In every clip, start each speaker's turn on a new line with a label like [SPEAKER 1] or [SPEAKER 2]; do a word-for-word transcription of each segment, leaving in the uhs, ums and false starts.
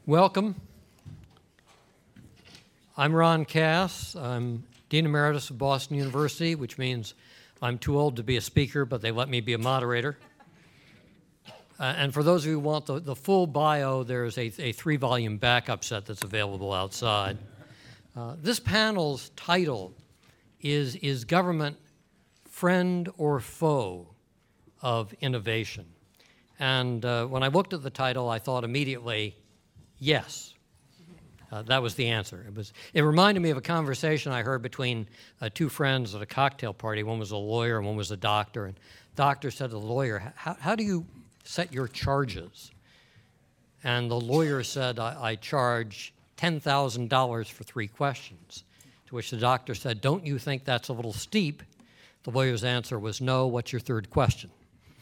[SPEAKER 1] Welcome. I'm Ron Cass. I'm Dean Emeritus of Boston University, which means I'm too old to be a speaker, but they let me be a moderator. Uh, and for those of you who want the, the full bio, there's a, a three-volume backup set that's available outside. Uh, this panel's title is, is Government Friend or Foe of Innovation? And uh, when I looked at the title, I thought immediately, yes. Uh, that was the answer. It was. It reminded me of a conversation I heard between uh, two friends at a cocktail party. One was a lawyer and one was a doctor. And the doctor said to the lawyer, how, how do you set your charges? And the lawyer said, I, I charge ten thousand dollars for three questions. To which the doctor said, don't you think that's a little steep? The lawyer's answer was, no, what's your third question?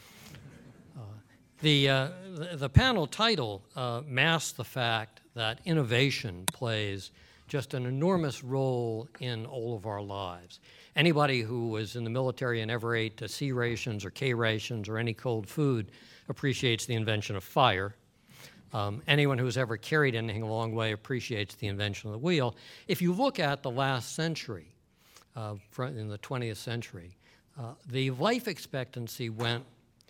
[SPEAKER 1] Uh, the, uh, the, the panel title uh, masks the fact that innovation plays just an enormous role in all of our lives. Anybody who was in the military and ever ate uh, C rations or K rations or any cold food appreciates the invention of fire. Um, anyone who's ever carried anything a long way appreciates the invention of the wheel. If you look at the last century, uh, in the twentieth century, uh, the life expectancy went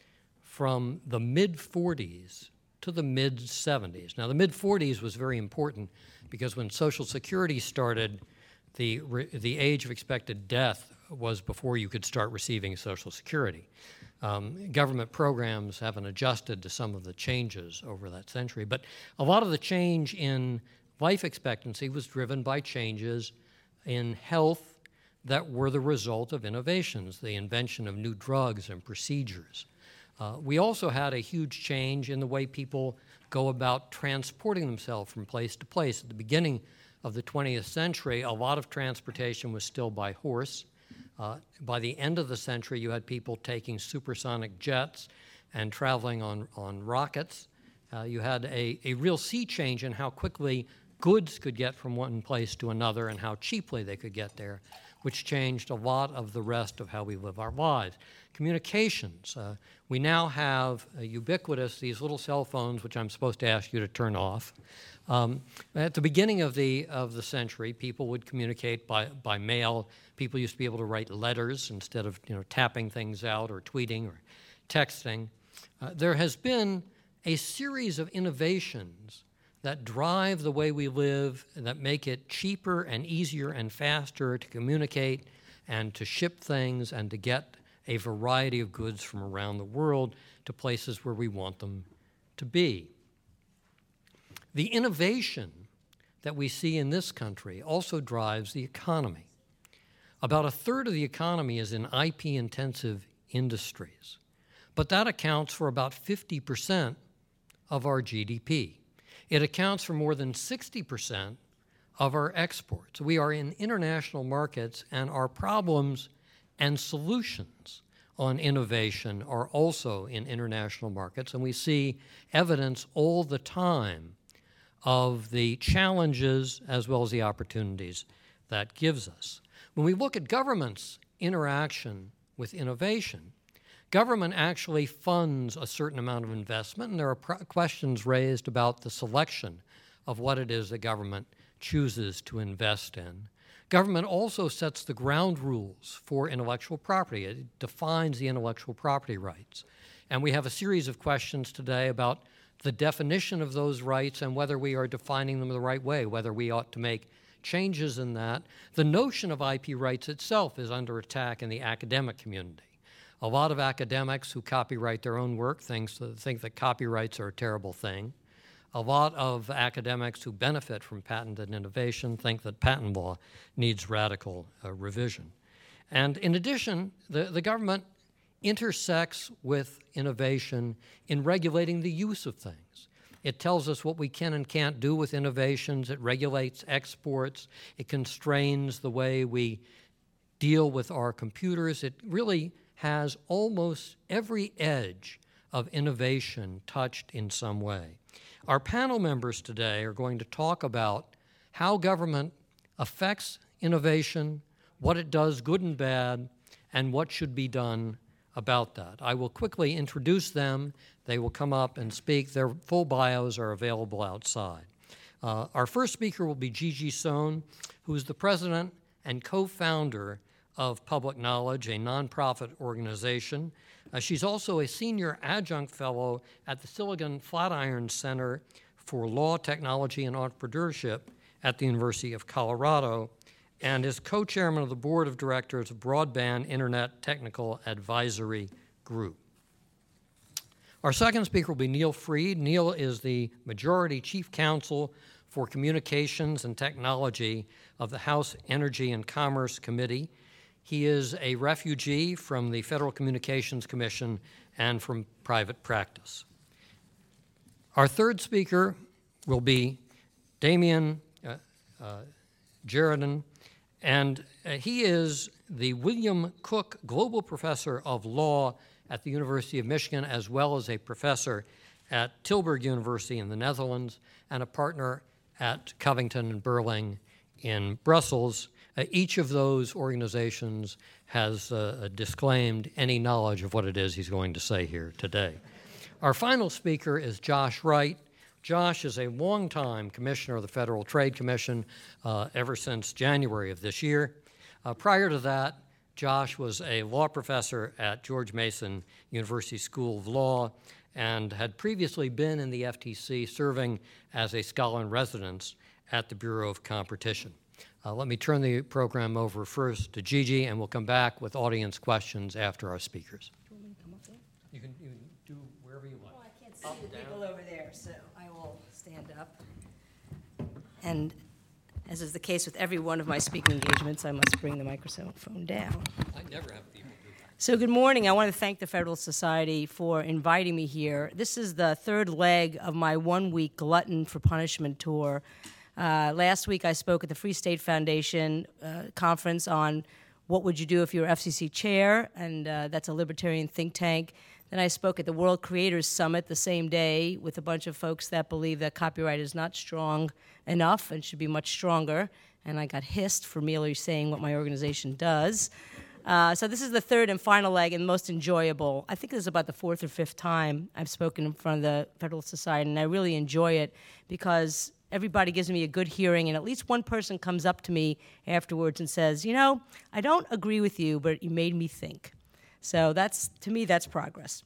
[SPEAKER 1] from the mid forties to the mid seventies. Now, the mid forties was very important because when Social Security started, the, the age of expected death was before you could start receiving Social Security. Um, government programs haven't adjusted to some of the changes over that century, but a lot of the change in life expectancy was driven by changes in health that were the result of innovations, the invention of new drugs and procedures. Uh, we also had a huge change in the way people go about transporting themselves from place to place. At the beginning of the twentieth century, a lot of transportation was still by horse. Uh, by the end of the century, you had people taking supersonic jets and traveling on, on rockets. Uh, you had a, a real sea change in how quickly goods could get from one place to another and how cheaply they could get there, which changed a lot of the rest of how we live our lives. Communications. Uh, we now have uh, ubiquitous, these little cell phones, which I'm supposed to ask you to turn off. Um, at the beginning of the, of the century, people would communicate by, by mail. People used to be able to write letters instead of you know, tapping things out or tweeting or texting. Uh, there has been a series of innovations that drive the way we live, that make it cheaper and easier and faster to communicate and to ship things and to get a variety of goods from around the world to places where we want them to be. The innovation that we see in this country also drives the economy. About a third of the economy is in I P-intensive industries, but that accounts for about fifty percent of our G D P. It accounts for more than sixty percent of our exports. We are in international markets, and our problems and solutions on innovation are also in international markets, and we see evidence all the time of the challenges as well as the opportunities that gives us. When we look at government's interaction with innovation, government actually funds a certain amount of investment, and there are questions raised about the selection of what it is that government chooses to invest in. Government also sets the ground rules for intellectual property. It defines the intellectual property rights. And we have a series of questions today about the definition of those rights and whether we are defining them the right way, whether we ought to make changes in that. The notion of I P rights itself is under attack in the academic community. A lot of academics who copyright their own work thinks, think that copyrights are a terrible thing. A lot of academics who benefit from patented innovation think that patent law needs radical uh, revision. And in addition, the, the government intersects with innovation in regulating the use of things. It tells us what we can and can't do with innovations. It regulates exports. It constrains the way we deal with our computers. It really has almost every edge of innovation touched in some way. Our panel members today are going to talk about how government affects innovation, what it does good and bad, and what should be done about that. I will quickly introduce them. They will come up and speak. Their full bios are available outside. Uh, our first speaker will be Gigi Sohn, who is the president and co-founder of Public Knowledge, a nonprofit organization. Uh, she's also a senior adjunct fellow at the Silicon Flatiron Center for Law, Technology, and Entrepreneurship at the University of Colorado, and is co-chairman of the board of directors of Broadband Internet Technical Advisory Group. Our second speaker will be Neil Freed. Neil is the Majority Chief Counsel for Communications and Technology of the House Energy and Commerce Committee. He is a refugee from the Federal Communications Commission and from private practice. Our third speaker will be Damian uh, uh, Jeriden, and uh, he is the William Cook Global Professor of Law at the University of Michigan, as well as a professor at Tilburg University in the Netherlands, and a partner at Covington and Burling in Brussels. Uh, each of those organizations has uh, disclaimed any knowledge of what it is he's going to say here today. Our final speaker is Josh Wright. Josh is a longtime commissioner of the Federal Trade Commission uh, ever since January of this year. Uh, prior to that, Josh was a law professor at George Mason University School of Law and had previously been in the F T C serving as a scholar in residence at the Bureau of Competition. Uh, let me turn the program over first to Gigi, and we'll come back with audience questions after our speakers.
[SPEAKER 2] Do you want me to come up there?
[SPEAKER 1] You can, you can do wherever you like.
[SPEAKER 2] Well, I can't see the people over there, so I will stand up. And as is the case with every one of my speaking engagements, I must bring the microphone down.
[SPEAKER 1] I never have people do that.
[SPEAKER 2] So good morning. I want to thank the Federalist Society for inviting me here. This is the third leg of my one-week Glutton for Punishment tour. Uh, last week I spoke at the Free State Foundation uh, conference on what would you do if you were F C C chair, and uh, that's a libertarian think tank. Then I spoke at the World Creators Summit the same day with a bunch of folks that believe that copyright is not strong enough and should be much stronger, and I got hissed for merely saying what my organization does. Uh, so this is the third and final leg and most enjoyable. I think this is about the fourth or fifth time I've spoken in front of the Federalist Society, and I really enjoy it because everybody gives me a good hearing, and at least one person comes up to me afterwards and says, you know, I don't agree with you, but you made me think. So that's, to me, that's progress.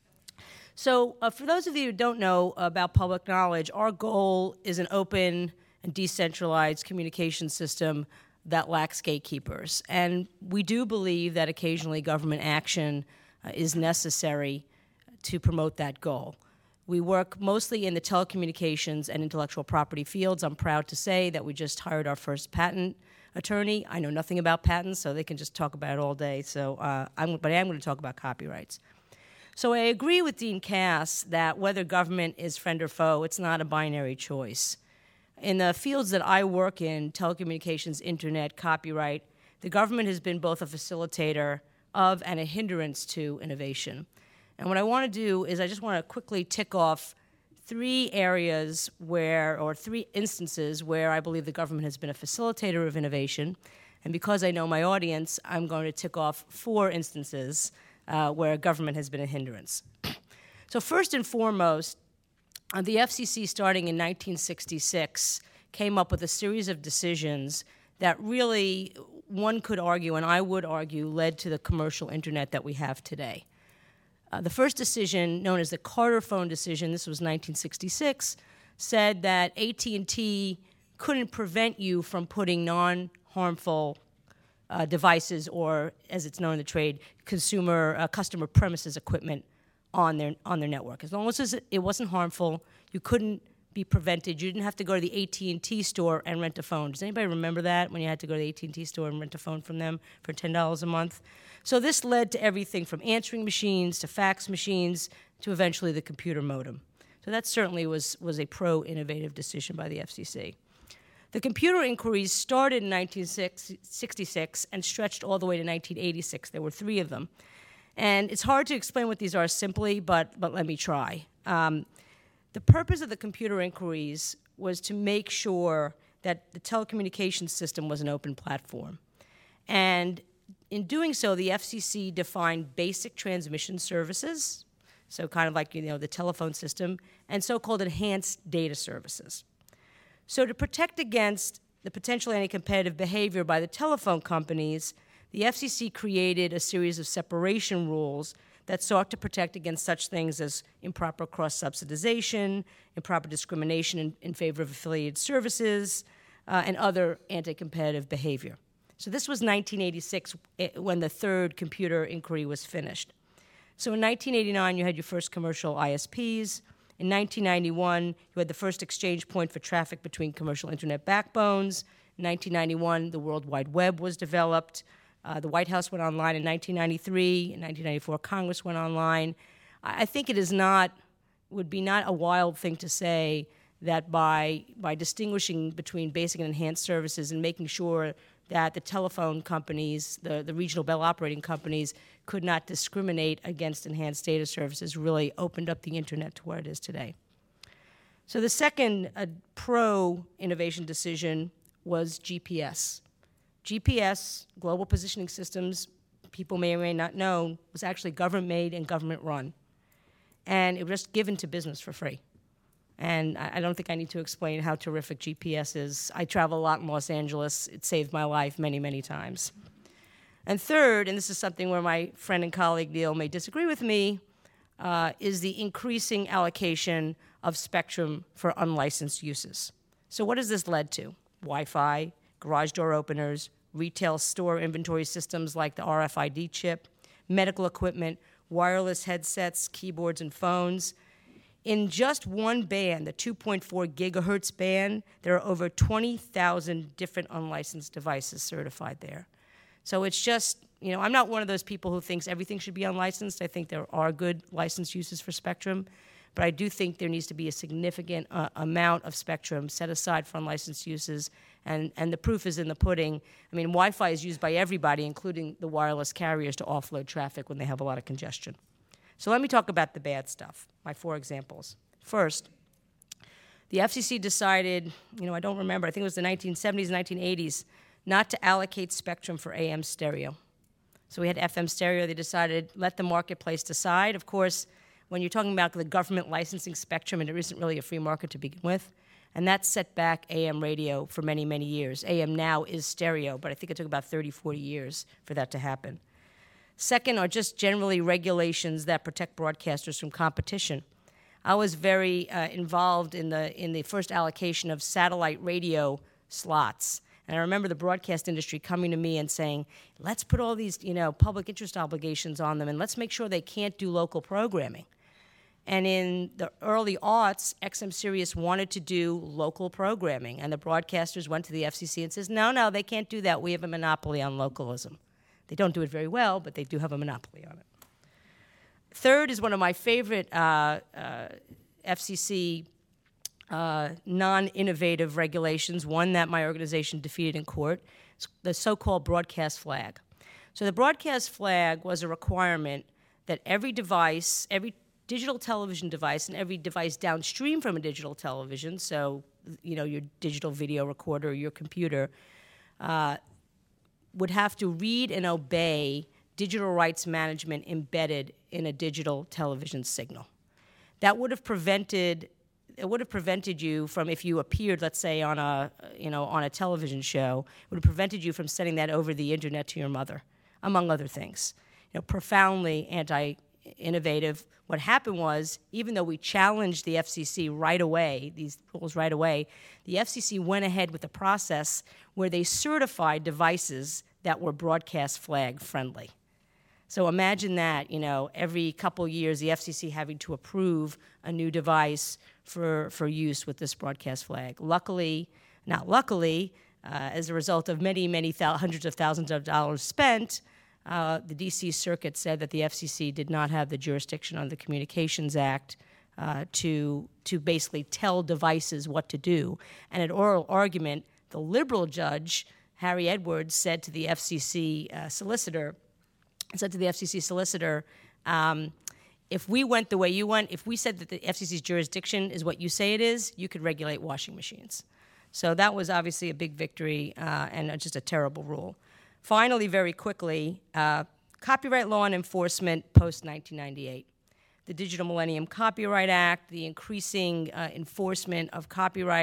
[SPEAKER 2] So uh, for those of you who don't know about Public Knowledge, our goal is an open and decentralized communication system that lacks gatekeepers. And we do believe that occasionally government action uh, is necessary to promote that goal. We work mostly in the telecommunications and intellectual property fields. I'm proud to say that we just hired our first patent attorney. I know nothing about patents, so they can just talk about it all day. So, uh, I'm, but I am going to talk about copyrights. So I agree with Dean Cass that whether government is friend or foe, it's not a binary choice. In the fields that I work in, telecommunications, internet, copyright, the government has been both a facilitator of and a hindrance to innovation. And what I want to do is I just want to quickly tick off three areas where, or three instances where I believe the government has been a facilitator of innovation. And because I know my audience, I'm going to tick off four instances uh, where government has been a hindrance. So first and foremost, uh, the F C C, starting in nineteen sixty-six, came up with a series of decisions that really, one could argue, and I would argue, led to the commercial internet that we have today. Uh, the first decision, known as the Carter Phone decision, this was nineteen sixty-six, said that A T and T couldn't prevent you from putting non-harmful uh, devices, or as it's known in the trade, consumer uh, customer premises equipment on their on their network. As long as it wasn't harmful, you couldn't be prevented. You didn't have to go to the A T and T store and rent a phone. Does anybody remember that, when you had to go to the A T and T store and rent a phone from them for ten dollars a month? So this led to everything from answering machines to fax machines to eventually the computer modem. So that certainly was, was a pro-innovative decision by the F C C. The computer inquiries started in nineteen sixty-six and stretched all the way to nineteen eighty-six. There were three of them. And it's hard to explain what these are simply, but, but let me try. Um, the purpose of the computer inquiries was to make sure that the telecommunications system was an open platform. And in doing so, the F C C defined basic transmission services, so kind of like, you know, the telephone system, and so-called enhanced data services. So to protect against the potential anti-competitive behavior by the telephone companies, the F C C created a series of separation rules that sought to protect against such things as improper cross-subsidization, improper discrimination in, in favor of affiliated services, uh, and other anti-competitive behavior. So this was nineteen eighty-six when the third computer inquiry was finished. So in nineteen eighty-nine, you had your first commercial I S Ps. In nineteen ninety-one, you had the first exchange point for traffic between commercial internet backbones. In nineteen ninety-one, the World Wide Web was developed. Uh, the White House went online in nineteen ninety-three. In nineteen ninety-four, Congress went online. I, I think it is not, would be not a wild thing to say that by, by distinguishing between basic and enhanced services and making sure that the telephone companies, the, the regional bell operating companies, could not discriminate against enhanced data services really opened up the internet to where it is today. So the second uh, pro-innovation decision was G P S. G P S, Global Positioning Systems, people may or may not know, was actually government-made and government-run. And it was just given to business for free. And I don't think I need to explain how terrific G P S is. I travel a lot in Los Angeles. It saved my life many, many times. And third, and this is something where my friend and colleague Neil may disagree with me, uh, is the increasing allocation of spectrum for unlicensed uses. So what has this led to? Wi-Fi, garage door openers, retail store inventory systems like the R F I D chip, medical equipment, wireless headsets, keyboards, and phones. In just one band, the two point four gigahertz band, there are over twenty thousand different unlicensed devices certified there. So it's just, you know, I'm not one of those people who thinks everything should be unlicensed. I think there are good licensed uses for spectrum, but I do think there needs to be a significant uh, amount of spectrum set aside for unlicensed uses, and, and the proof is in the pudding. I mean, Wi-Fi is used by everybody, including the wireless carriers, to offload traffic when they have a lot of congestion. So let me talk about the bad stuff, my four examples. First, the F C C decided, you know, I don't remember, I think it was the nineteen seventies, nineteen eighties, not to allocate spectrum for A M stereo. So we had F M stereo. They decided, let the marketplace decide. Of course, when you're talking about the government licensing spectrum, and there isn't really a free market to begin with, and that set back A M radio for many, many years. A M now is stereo, but I think it took about thirty, forty years for that to happen. Second are just generally regulations that protect broadcasters from competition. I was very uh, involved in the in the first allocation of satellite radio slots. And I remember the broadcast industry coming to me and saying, let's put all these, you know, public interest obligations on them, and let's make sure they can't do local programming. And in the early aughts, X M Sirius wanted to do local programming, and the broadcasters went to the F C C and says, no, no, they can't do that. We have a monopoly on localism. They don't do it very well, but they do have a monopoly on it. Third is one of my favorite uh, uh, F C C uh, non-innovative regulations, one that my organization defeated in court. It's the so-called broadcast flag. So the broadcast flag was a requirement that every device, every digital television device, and every device downstream from a digital television, so you know your digital video recorder or your computer, uh, would have to read and obey digital rights management embedded in a digital television signal. That would have prevented it would have prevented you from, if you appeared, let's say, on a you know on a television show, it would have prevented you from sending that over the internet to your mother, among other things. You know, profoundly anti-innovative. What happened was, even though we challenged the F C C right away, these rules right away, the F C C went ahead with a process where they certified devices that were broadcast flag friendly. So imagine that, you know, every couple years the F C C having to approve a new device for, for use with this broadcast flag. Luckily, not luckily, uh, as a result of many, many thou- hundreds of thousands of dollars spent, uh, the D C Circuit said that the F C C did not have the jurisdiction under the Communications Act uh, to, to basically tell devices what to do. And at oral argument, the liberal judge, Harry Edwards, said to the F C C uh, solicitor, said to the F C C solicitor, um, if we went the way you went, if we said that the F C C's jurisdiction is what you say it is, you could regulate washing machines. So that was obviously a big victory uh, and just a terrible rule. Finally, very quickly, uh, copyright law and enforcement post nineteen ninety-eight. The Digital Millennium Copyright Act, the increasing uh, enforcement of copyright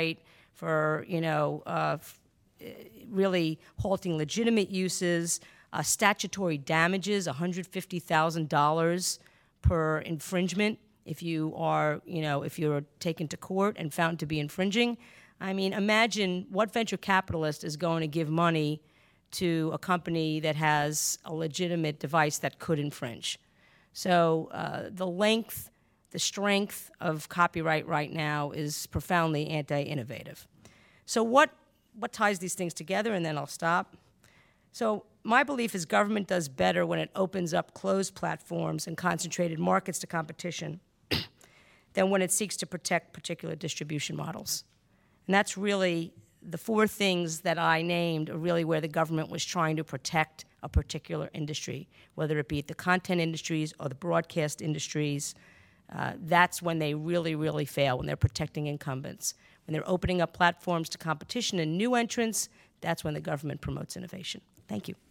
[SPEAKER 2] for, you know, uh, f- really halting legitimate uses, uh, statutory damages, one hundred fifty thousand dollars per infringement if you are, you know, if you're taken to court and found to be infringing. I mean, imagine what venture capitalist is going to give money to a company that has a legitimate device that could infringe. So uh, the length, the strength of copyright right now is profoundly anti-innovative. So what, what ties these things together, and then I'll stop. So my belief is government does better when it opens up closed platforms and concentrated markets to competition than when it seeks to protect particular distribution models. And that's really the four things that I named are really where the government was trying to protect a particular industry, whether it be the content industries or the broadcast industries. Uh, that's when they really, really fail, when they're protecting incumbents. When they're opening up platforms to competition and new entrants, that's when the government promotes innovation. Thank you.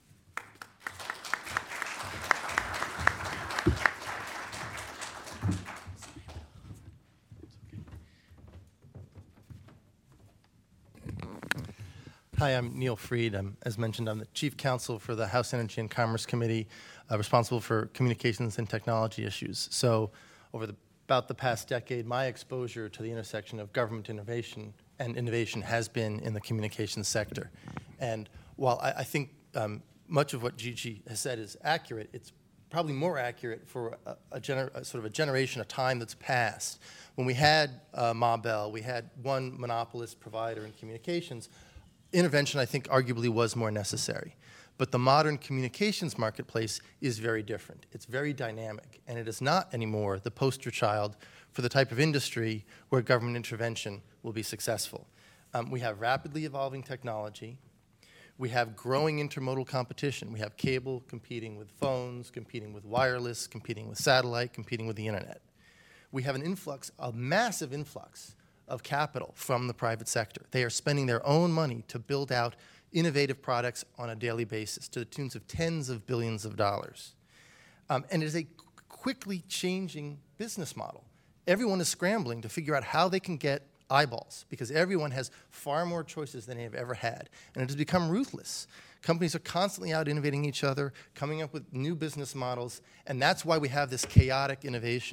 [SPEAKER 3] Hi, I'm Neil Freed. I'm, as mentioned, I'm the Chief Counsel for the House Energy and Commerce Committee, uh, responsible for communications and technology issues. So over the, about the past decade, my exposure to the intersection of government innovation and innovation has been in the communications sector. And while I, I think um, much of what Gigi has said is accurate, it's probably more accurate for a, a, gener a sort of a generation, a time that's passed. When we had uh, Ma Bell, we had one monopolist provider in communications. Intervention, I think, arguably was more necessary. But the modern communications marketplace is very different. It's very dynamic, and it is not anymore the poster child for the type of industry where government intervention will be successful. Um, we have rapidly evolving technology. We have growing intermodal competition. We have cable competing with phones, competing with wireless, competing with satellite, competing with the internet. We have an influx, a massive influx of capital from the private sector. They are spending their own money to build out innovative products on a daily basis to the tunes of tens of billions of dollars. Um, and it is a quickly changing business model. Everyone is scrambling to figure out how they can get eyeballs because everyone has far more choices than they have ever had. And it has become ruthless. Companies are constantly out innovating each other, coming up with new business models, and that's why we have this chaotic innovation.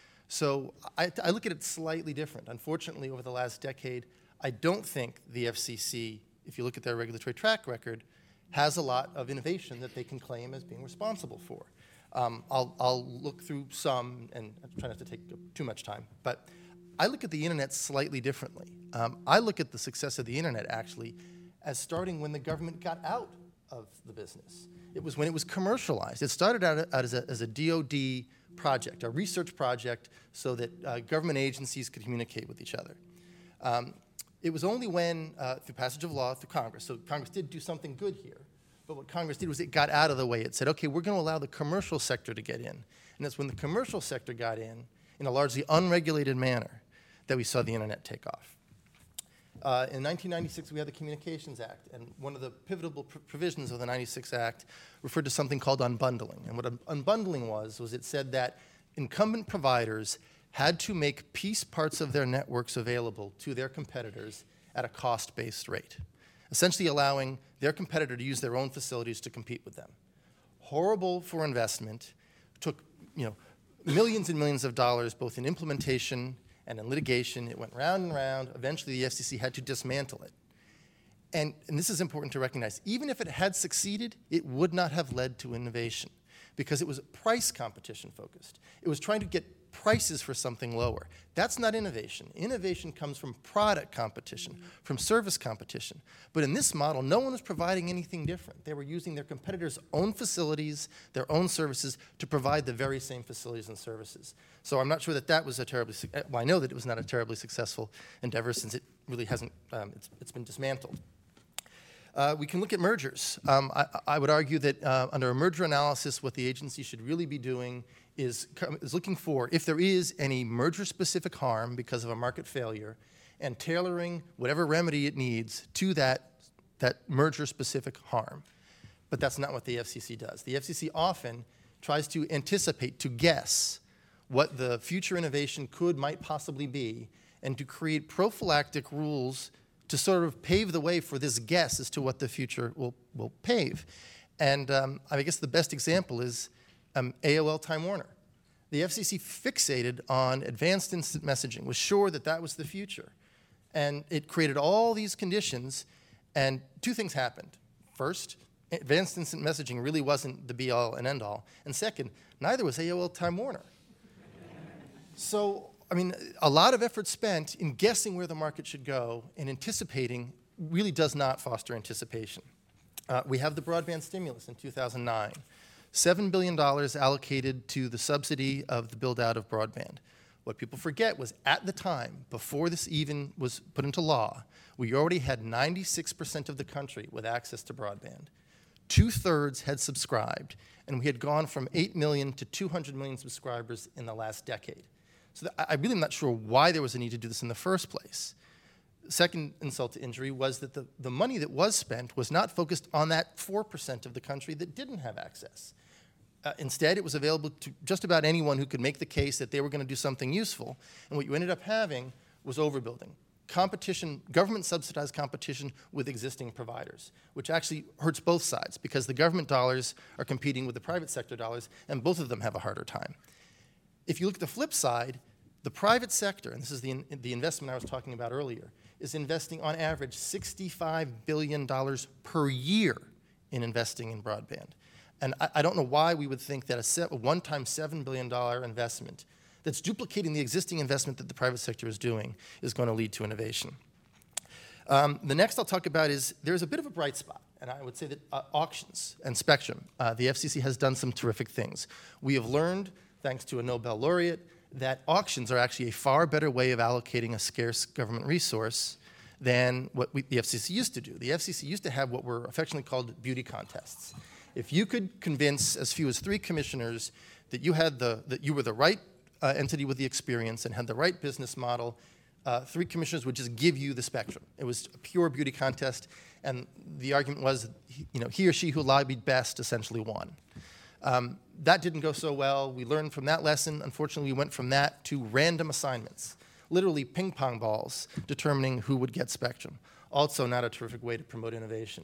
[SPEAKER 3] So I, I look at it slightly different. Unfortunately, over the last decade, I don't think the F C C, if you look at their regulatory track record, has a lot of innovation that they can claim as being responsible for. Um, I'll, I'll look through some, and I'm trying not to take too much time, but I look at the internet slightly differently. Um, I look at the success of the internet, actually, as starting when the government got out of the business. It was when it was commercialized. It started out as a, as a D O D project, a research project, so that uh, government agencies could communicate with each other. Um, it was only when, uh, through passage of law through Congress, so Congress did do something good here, but what Congress did was it got out of the way. It said, okay, we're going to allow the commercial sector to get in. And that's when the commercial sector got in, in a largely unregulated manner, that we saw the internet take off. Uh, in nineteen ninety-six, we had the Communications Act, and one of the pivotal pr provisions of the ninety-six Act referred to something called unbundling. And what un unbundling was, was it said that incumbent providers had to make piece parts of their networks available to their competitors at a cost-based rate, essentially allowing their competitor to use their own facilities to compete with them. Horrible for investment, took you know, millions and millions of dollars both in implementation and in litigation. It went round and round. Eventually, the F C C had to dismantle it. And, and this is important to recognize. Even if it had succeeded, it would not have led to innovation because it was price competition focused. It was trying to get prices for something lower. That's not innovation. Innovation comes from product competition, from service competition. But in this model, no one was providing anything different. They were using their competitors' own facilities, their own services, to provide the very same facilities and services. So I'm not sure that that was a terribly, well, I know that it was not a terribly successful endeavor since it really hasn't, um, it's, it's been dismantled. Uh, we can look at mergers. Um, I, I would argue that uh, under a merger analysis, what the agency should really be doing is, is looking for, if there is any merger-specific harm because of a market failure, and tailoring whatever remedy it needs to that, that merger-specific harm. But that's not what the F C C does. The F C C often tries to anticipate, to guess, what the future innovation could, might possibly be, and to create prophylactic rules to sort of pave the way for this guess as to what the future will, will pave. And um, I guess the best example is um, A O L Time Warner. The F C C fixated on advanced instant messaging, was sure that that was the future. And it created all these conditions, and two things happened. First, advanced instant messaging really wasn't the be-all and end-all. And second, neither was A O L Time Warner. So, I mean, a lot of effort spent in guessing where the market should go and anticipating really does not foster anticipation. Uh, we have the broadband stimulus in two thousand nine. seven billion dollars allocated to the subsidy of the build-out of broadband. What people forget was at the time, before this even was put into law, we already had ninety-six percent of the country with access to broadband. Two-thirds had subscribed, and we had gone from eight million to two hundred million subscribers in the last decade. So I really am not sure why there was a need to do this in the first place. Second insult to injury was that the, the money that was spent was not focused on that four percent of the country that didn't have access. Uh, instead, it was available to just about anyone who could make the case that they were going to do something useful. And what you ended up having was overbuilding. Competition, government-subsidized competition with existing providers, which actually hurts both sides because the government dollars are competing with the private sector dollars, and both of them have a harder time. If you look at the flip side, the private sector, and this is the, in, the investment I was talking about earlier, is investing on average sixty-five billion dollars per year in investing in broadband. And I, I don't know why we would think that a, set, a one-time seven billion dollars investment that's duplicating the existing investment that the private sector is doing is going to lead to innovation. Um, the next I'll talk about is there's a bit of a bright spot, and I would say that uh, auctions and spectrum. Uh, the F C C has done some terrific things. We have learned, thanks to a Nobel laureate, that auctions are actually a far better way of allocating a scarce government resource than what we, the F C C used to do. The F C C used to have what were affectionately called beauty contests. If you could convince as few as three commissioners that you had the that you were the right uh, entity with the experience and had the right business model, uh, three commissioners would just give you the spectrum. It was a pure beauty contest, and the argument was, you know, he or she who lobbied best essentially won. Um, that didn't go so well. We learned from that lesson. Unfortunately, we went from that to random assignments, literally ping pong balls determining who would get spectrum. Also not a terrific way to promote innovation.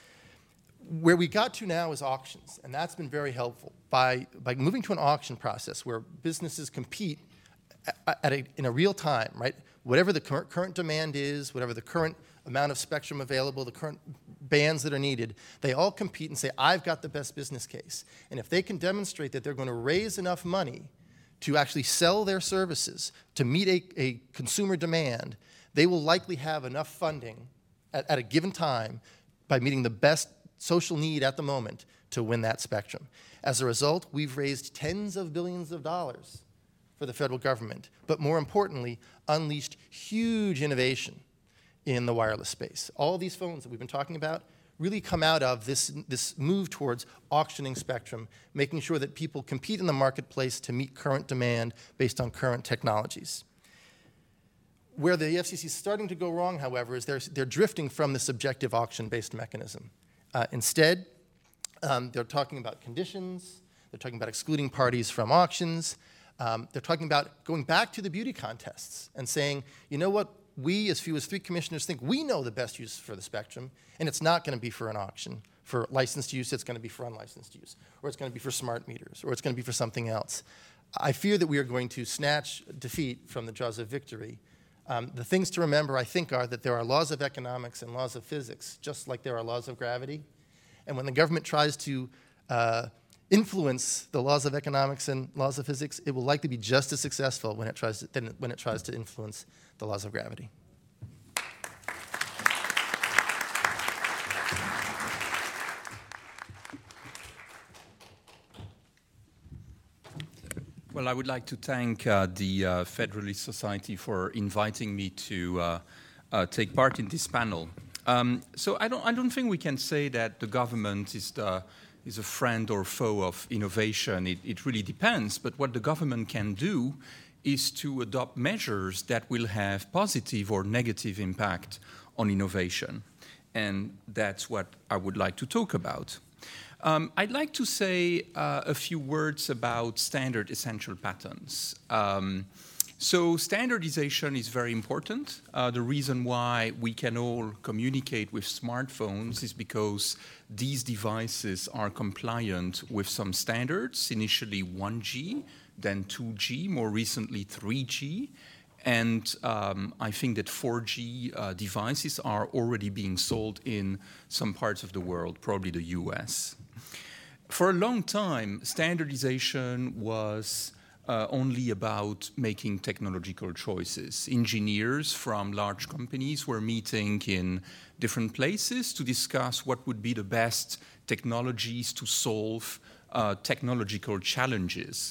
[SPEAKER 3] Where we got to now is auctions, and that's been very helpful. By, by moving to an auction process where businesses compete at, at a, in a real time, right? Whatever the current, current demand is, whatever the current amount of spectrum available, the current bands that are needed, they all compete and say, I've got the best business case. And if they can demonstrate that they're going to raise enough money to actually sell their services to meet a, a consumer demand, they will likely have enough funding at, at a given time by meeting the best social need at the moment to win that spectrum. As a result, we've raised tens of billions of dollars for the federal government, but more importantly, unleashed huge innovation in the wireless space. All these phones that we've been talking about really come out of this, this move towards auctioning spectrum, making sure that people compete in the marketplace to meet current demand based on current technologies. Where the F C C is starting to go wrong, however, is they're, they're drifting from this objective auction-based mechanism. Uh, instead, um, they're talking about conditions, they're talking about excluding parties from auctions, um, they're talking about going back to the beauty contests and saying, you know what, we, as few as three commissioners, think we know the best use for the spectrum, and it's not going to be for an auction. For licensed use, it's going to be for unlicensed use, or it's going to be for smart meters, or it's going to be for something else. I fear that we are going to snatch defeat from the jaws of victory. Um, the things to remember, I think, are that there are laws of economics and laws of physics, just like there are laws of gravity. And when the government tries to uh, influence the laws of economics and laws of physics, it will likely be just as successful when it tries to, than when it tries to influence the laws of gravity.
[SPEAKER 4] Well, I would like to thank uh, the uh, Federalist Society for inviting me to uh, uh, take part in this panel. Um, so I don't, I don't think we can say that the government is, the, is a friend or foe of innovation. It, it really depends. But what the government can do is to adopt measures that will have positive or negative impact on innovation. And that's what I would like to talk about. Um, I'd like to say uh, a few words about standard essential patterns. Um, So standardization is very important. Uh, the reason why we can all communicate with smartphones is because these devices are compliant with some standards, initially one G, then two G, more recently three G. And um, I think that four G uh, devices are already being sold in some parts of the world, probably the U S. For a long time, standardization was uh, only about making technological choices. Engineers from large companies were meeting in different places to discuss what would be the best technologies to solve uh, technological challenges.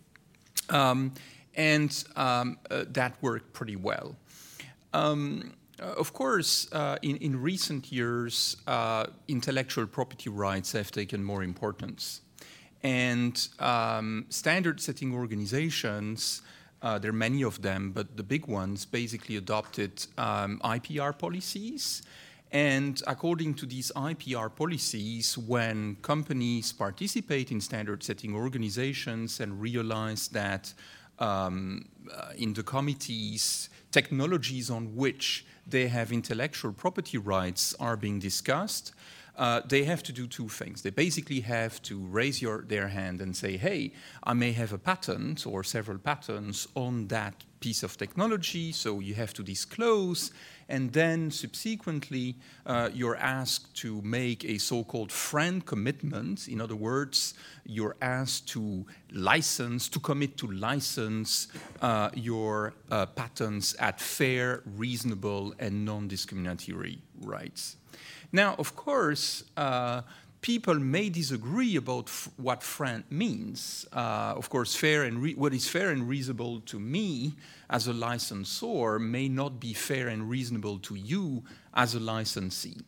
[SPEAKER 4] Um, and um, uh, that worked pretty well. Um, Uh, of course, uh, in, in recent years, uh, intellectual property rights have taken more importance. And um, standard-setting organizations, uh, there are many of them, but the big ones basically adopted um, I P R policies. And according to these I P R policies, when companies participate in standard-setting organizations and realize that um, uh, in the committees, technologies on which they have intellectual property rights are being discussed, uh, they have to do two things. They basically have to raise your, their hand and say, hey, I may have a patent or several patents on that piece of technology, so you have to disclose, and then subsequently uh, you're asked to make a so-called friend commitment. In other words, you're asked to license, to commit to license uh, your uh, patents at fair, reasonable, and non-discriminatory rights. Now, of course, uh, people may disagree about f what friend means. Uh, of course, fair and re what is fair and reasonable to me as a licensor may not be fair and reasonable to you as a licensee.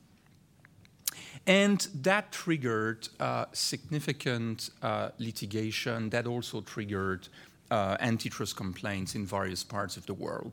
[SPEAKER 4] And that triggered uh, significant uh, litigation. That also triggered uh, antitrust complaints in various parts of the world.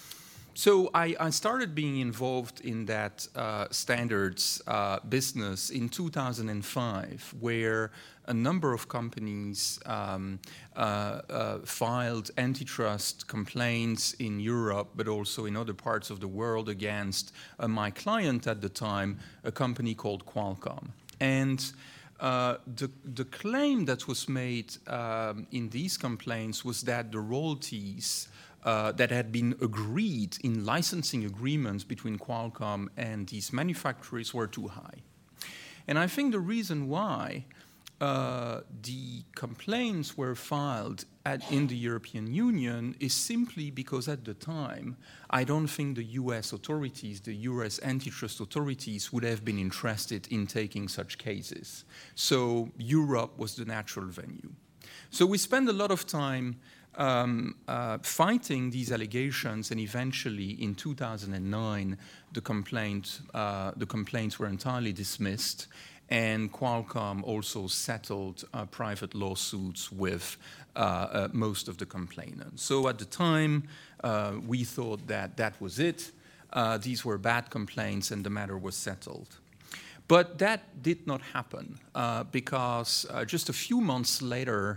[SPEAKER 4] So I, I started being involved in that uh, standards uh, business in two thousand five, where a number of companies um, uh, uh, filed antitrust complaints in Europe, but also in other parts of the world against uh, my client at the time, a company called Qualcomm. And Uh, the, the claim that was made um, in these complaints was that the royalties uh, that had been agreed in licensing agreements between Qualcomm and these manufacturers were too high. And I think the reason why uh, the complaints were filed at, in the European Union is simply because at the time, I don't think the U S authorities, the U S antitrust authorities would have been interested in taking such cases. So Europe was the natural venue. So we spent a lot of time um, uh, fighting these allegations, and eventually in two thousand nine, the, complaint, uh, the complaints were entirely dismissed, and Qualcomm also settled uh, private lawsuits with uh, uh, most of the complainants. So at the time, uh, we thought that that was it. Uh, these were bad complaints and the matter was settled. But that did not happen uh, because uh, just a few months later,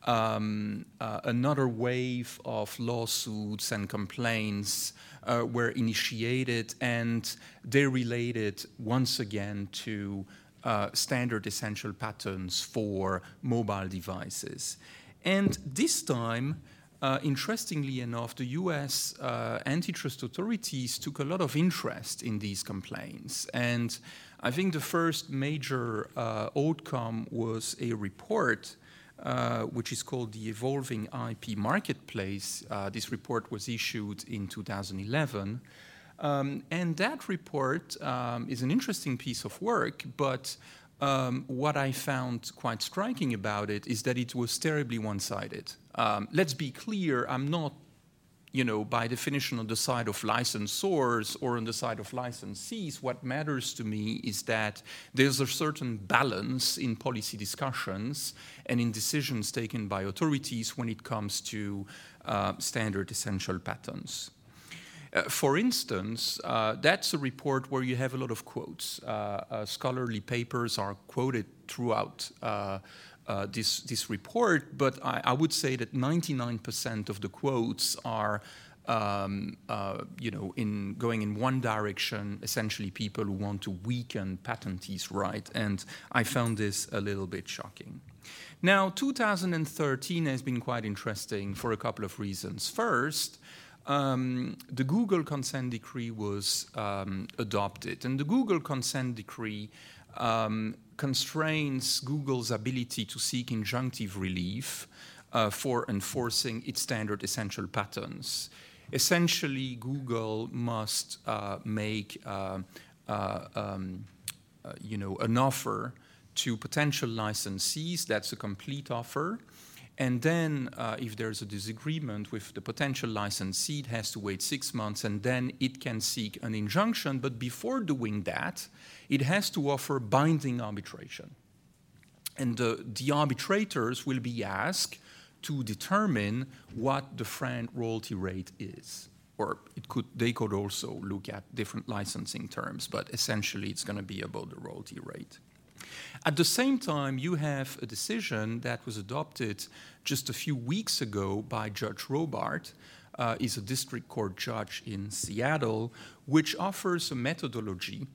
[SPEAKER 4] um, uh, another wave of lawsuits and complaints uh, were initiated, and they related once again to Uh, standard essential patents for mobile devices. And this time, uh, interestingly enough, the U S uh, antitrust authorities took a lot of interest in these complaints. And I think the first major uh, outcome was a report uh, which is called the Evolving I P Marketplace. Uh, this report was issued in two thousand eleven. Um, and that report um, is an interesting piece of work, but um, what I found quite striking about it is that it was terribly one-sided. Um, let's be clear, I'm not, you know, by definition on the side of licensors or on the side of licensees. What matters to me is that there's a certain balance in policy discussions and in decisions taken by authorities when it comes to uh, standard essential patents. Uh, for instance, uh, that's a report where you have a lot of quotes. Uh, uh, scholarly papers are quoted throughout uh, uh, this, this report, but I, I would say that ninety-nine percent of the quotes are Um, uh, you know, in going in one direction, essentially people who want to weaken patentees' right, and I found this a little bit shocking. Now, two thousand thirteen has been quite interesting for a couple of reasons. First, um, the Google consent decree was um, adopted, and the Google consent decree um, constrains Google's ability to seek injunctive relief uh, for enforcing its standard essential patents. Essentially, Google must uh, make, uh, uh, um, uh, you know, an offer to potential licensees. That's a complete offer. And then, uh, if there's a disagreement with the potential licensee, it has to wait six months, and then it can seek an injunction. But before doing that, it has to offer binding arbitration. And the, the arbitrators will be asked to determine what the FRAND royalty rate is. Or it could, they could also look at different licensing terms, but essentially it's going to be about the royalty rate. At the same time, you have a decision that was adopted just a few weeks ago by Judge Robart, uh, is a district court judge in Seattle, which offers a methodology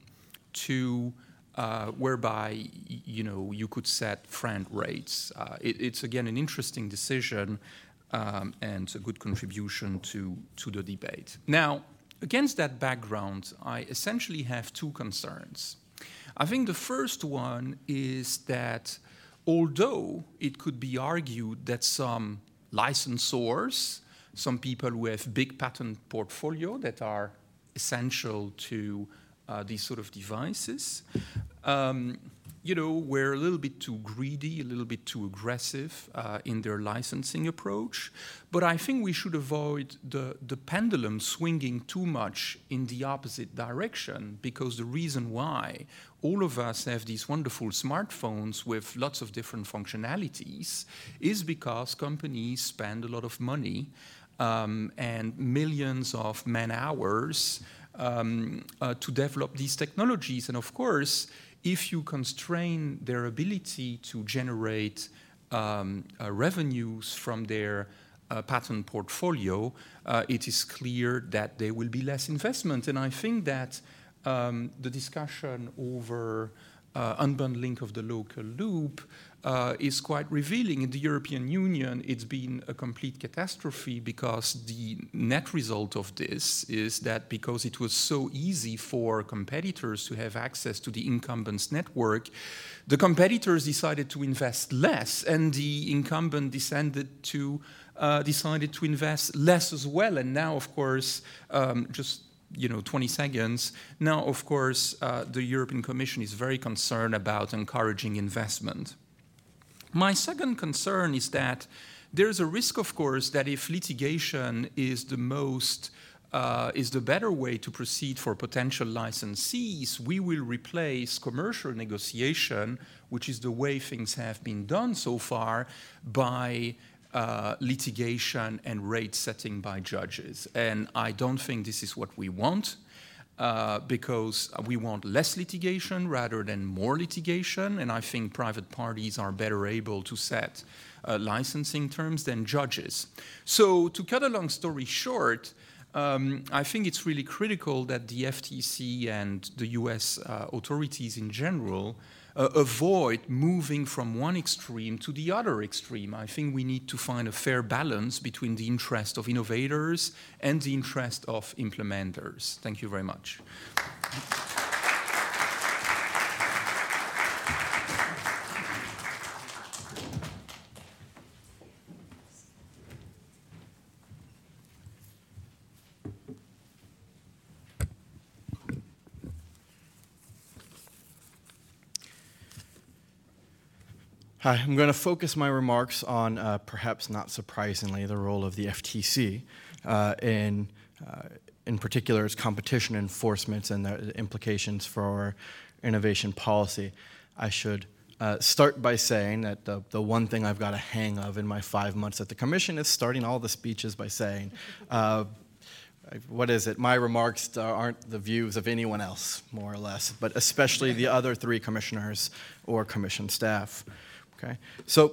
[SPEAKER 4] to Uh, whereby, you know, you could set FRAND rates. Uh, it, it's, again, an interesting decision um, and a good contribution to, to the debate. Now, against that background, I essentially have two concerns. I think the first one is that although it could be argued that some licensors, some people who have big patent portfolio that are essential to Uh, these sort of devices, um, you know, were a little bit too greedy, a little bit too aggressive uh, in their licensing approach. But I think we should avoid the, the pendulum swinging too much in the opposite direction, because the reason why all of us have these wonderful smartphones with lots of different functionalities is because companies spend a lot of money um, and millions of man-hours Um, uh, to develop these technologies. And of course, if you constrain their ability to generate um, uh, revenues from their uh, patent portfolio, uh, it is clear that there will be less investment. And I think that um, the discussion over uh, unbundling of the local loop uh, is quite revealing. In the European Union, it's been a complete catastrophe, because the net result of this is that because it was so easy for competitors to have access to the incumbent's network, the competitors decided to invest less, and the incumbent descended to, uh, decided to invest less as well. And now, of course, um, just you know, twenty seconds. Now, of course, uh, the European Commission is very concerned about encouraging investment. My second concern is that there's a risk, of course, that if litigation is the most, uh, is the better way to proceed for potential licensees, we will replace commercial negotiation, which is the way things have been done so far, by Uh, litigation and rate setting by judges. And I don't think this is what we want, uh, because we want less litigation rather than more litigation, and I think private parties are better able to set uh, licensing terms than judges. So to cut a long story short, um, I think it's really critical that the F T C and the U S uh, authorities in general Uh, avoid moving from one extreme to the other extreme. I think we need to find a fair balance between the interest of innovators and the interest of implementers. Thank you very much.
[SPEAKER 5] Hi, I'm going to focus my remarks on, uh, perhaps not surprisingly, the role of the F T C uh, in, uh, in particular, its competition enforcement and the implications for innovation policy. I should uh, start by saying that the, the one thing I've got a hang of in my five months at the Commission is starting all the speeches by saying, uh, what is it? My remarks aren't the views of anyone else, more or less, but especially the other three commissioners or commission staff. Okay, so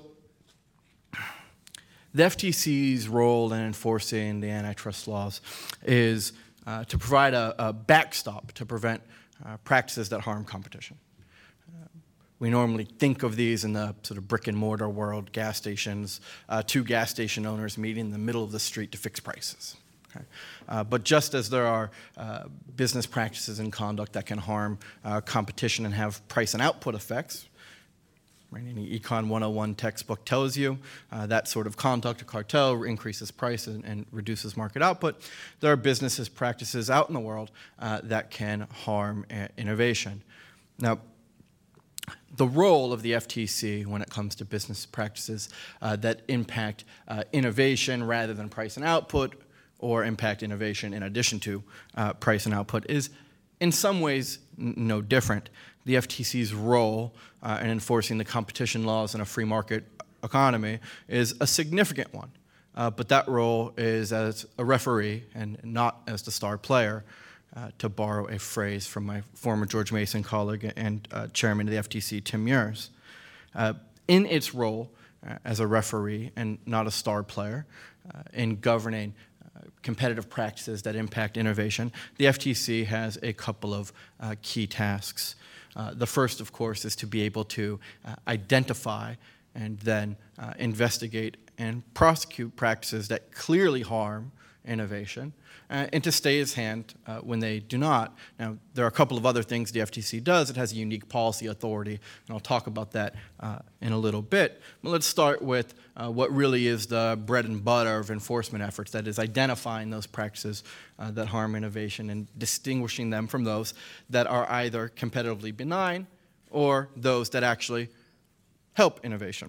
[SPEAKER 5] the F T C's role in enforcing the antitrust laws is uh, to provide a, a backstop to prevent uh, practices that harm competition. Uh, we normally think of these in the sort of brick and mortar world, gas stations, uh, two gas station owners meeting in the middle of the street to fix prices. Okay? Uh, but just as there are uh, business practices and conduct that can harm uh, competition and have price and output effects, right, any Econ one oh one textbook tells you uh, that sort of conduct or cartel increases price and, and reduces market output. There are businesses practices out in the world uh, that can harm uh, innovation. Now, the role of the F T C when it comes to business practices uh, that impact uh, innovation rather than price and output, or impact innovation in addition to uh, price and output, is in some ways n- no different. The F T C's role uh, in enforcing the competition laws in a free market economy is a significant one, uh, but that role is as a referee and not as the star player, uh, to borrow a phrase from my former George Mason colleague and uh, chairman of the F T C, Tim Muirs. Uh, in its role uh, as a referee and not a star player uh, in governing competitive practices that impact innovation, the F T C has a couple of uh, key tasks. Uh, the first, of course, is to be able to uh, identify and then uh, investigate and prosecute practices that clearly harm innovation, uh, and to stay its hand uh, when they do not. Now, there are a couple of other things the F T C does. It has a unique policy authority, and I'll talk about that uh, in a little bit. But let's start with uh, what really is the bread and butter of enforcement efforts, that is identifying those practices uh, that harm innovation and distinguishing them from those that are either competitively benign or those that actually help innovation.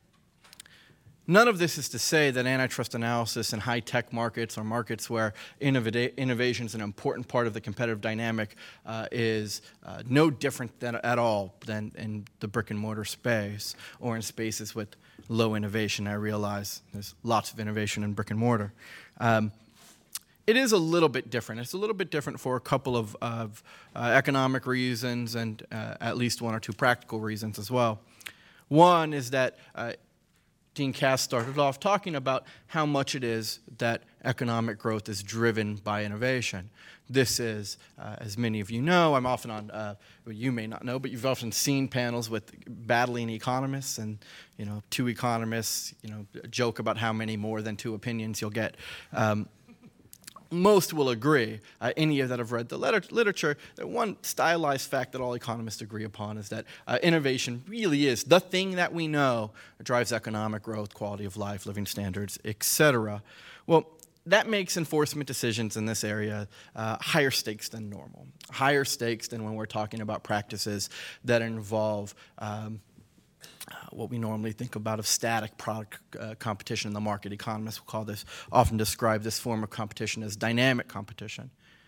[SPEAKER 5] None of this is to say that antitrust analysis in high-tech markets or markets where innova- innovation is an important part of the competitive dynamic uh, is uh, no different than, at all than in the brick-and-mortar space or in spaces with low innovation. I realize there's lots of innovation in brick-and-mortar. Um, it is a little bit different. It's a little bit different for a couple of, of uh, economic reasons and uh, at least one or two practical reasons as well. One is that uh, Dean Cass started off talking about how much it is that economic growth is driven by innovation. This is, uh, as many of you know, I'm often on, uh, well, you may not know, but you've often seen panels with battling economists, and you know, two economists, you know, joke about how many more than two opinions you'll get. Um, Most will agree, uh, any of that have read the letter- literature, that one stylized fact that all economists agree upon is that uh, innovation really is the thing that we know drives economic growth, quality of life, living standards, et cetera. Well, that makes enforcement decisions in this area uh, higher stakes than normal, higher stakes than when we're talking about practices that involve um, Uh, what we normally think about of static product uh, competition in the market. Economists will call this, often describe this form of competition as dynamic competition.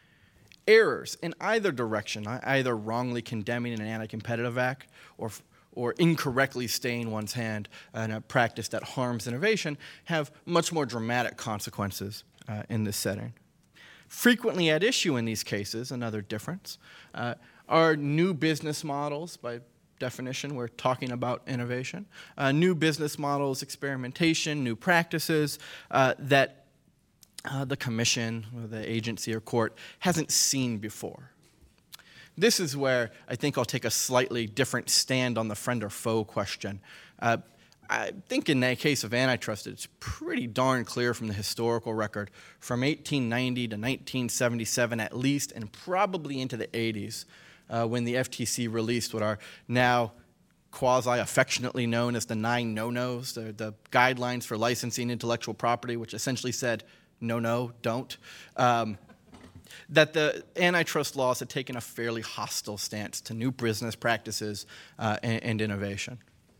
[SPEAKER 5] Errors in either direction, either wrongly condemning an anti-competitive act or, or incorrectly staying one's hand in a practice that harms innovation, have much more dramatic consequences uh, in this setting. Frequently at issue in these cases, another difference, uh, are new business models. By definition, we're talking about innovation. Uh, new business models, experimentation, new practices uh, that uh, the commission or the agency or court hasn't seen before. This is where I think I'll take a slightly different stand on the friend or foe question. Uh, I think in the case of antitrust, it's pretty darn clear from the historical record from eighteen ninety to nineteen seventy-seven at least, and probably into the eighties, Uh, when the F T C released what are now quasi-affectionately known as the nine no-nos, the, the guidelines for licensing intellectual property, which essentially said, no, no, don't, um, that the antitrust laws had taken a fairly hostile stance to new business practices uh, and, and innovation.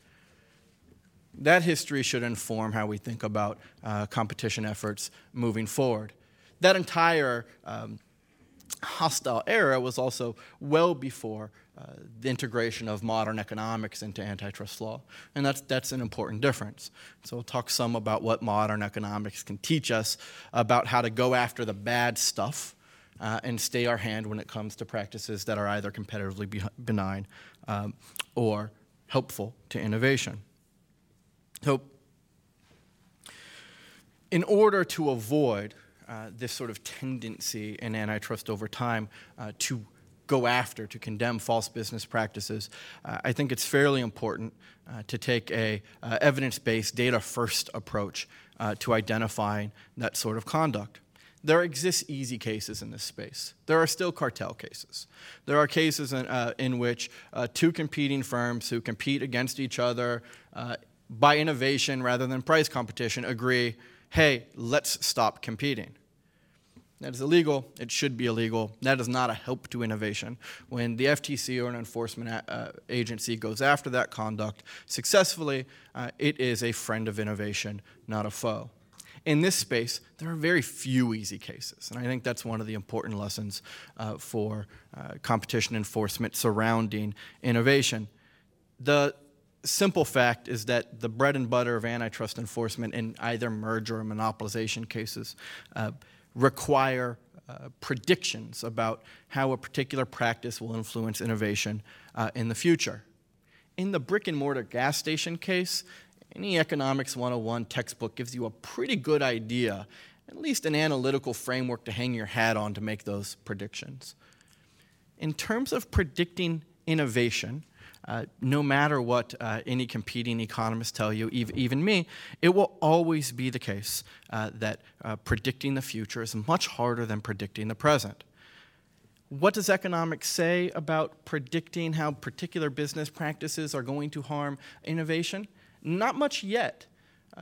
[SPEAKER 5] That history should inform how we think about uh, competition efforts moving forward. That entire um, hostile era was also well before uh, the integration of modern economics into antitrust law, and that's that's an important difference. So we'll talk some about what modern economics can teach us about how to go after the bad stuff uh, and stay our hand when it comes to practices that are either competitively be- benign um, or helpful to innovation. So in order to avoid uh, this sort of tendency in antitrust over time uh, to go after, to condemn false business practices, uh, I think it's fairly important uh, to take a uh, evidence-based, data-first approach uh, to identifying that sort of conduct. There exist easy cases in this space. There are still cartel cases. There are cases in, uh, in which uh, two competing firms who compete against each other uh, by innovation rather than price competition agree, hey, let's stop competing. That is illegal. It should be illegal. That is not a help to innovation. When the F T C or an enforcement uh, agency goes after that conduct successfully, uh, it is a friend of innovation, not a foe. In this space, there are very few easy cases, and I think that's one of the important lessons uh, for uh, competition enforcement surrounding innovation. The simple fact is that the bread and butter of antitrust enforcement in either merger or monopolization cases uh, require uh, predictions about how a particular practice will influence innovation uh, in the future. In the brick and mortar gas station case, any Economics one oh one textbook gives you a pretty good idea, at least an analytical framework to hang your hat on to make those predictions. In terms of predicting innovation, uh, no matter what uh, any competing economists tell you, ev even me, it will always be the case uh, that uh, predicting the future is much harder than predicting the present. What does economics say about predicting how particular business practices are going to harm innovation? Not much yet. Uh,